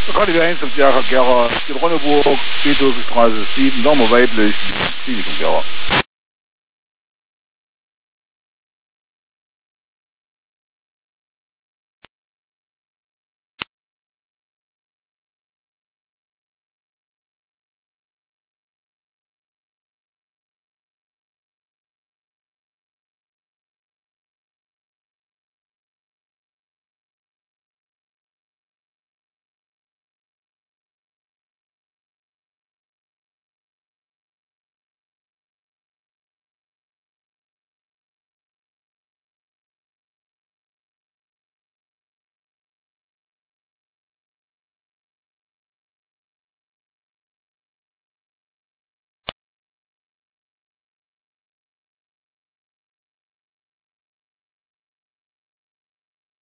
Radio 1 zum Jahr Gera, die Ronneburg, Beethovenstraße 7, Normer weiblich, Klinikum Gera.